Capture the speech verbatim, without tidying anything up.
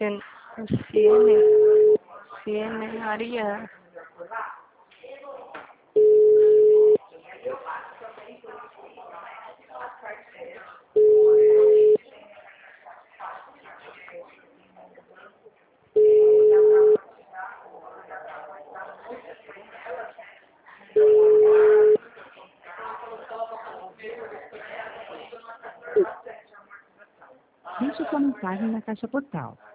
Cien, Ciene, Ciene María. Deixe sua mensagem na caixa postal.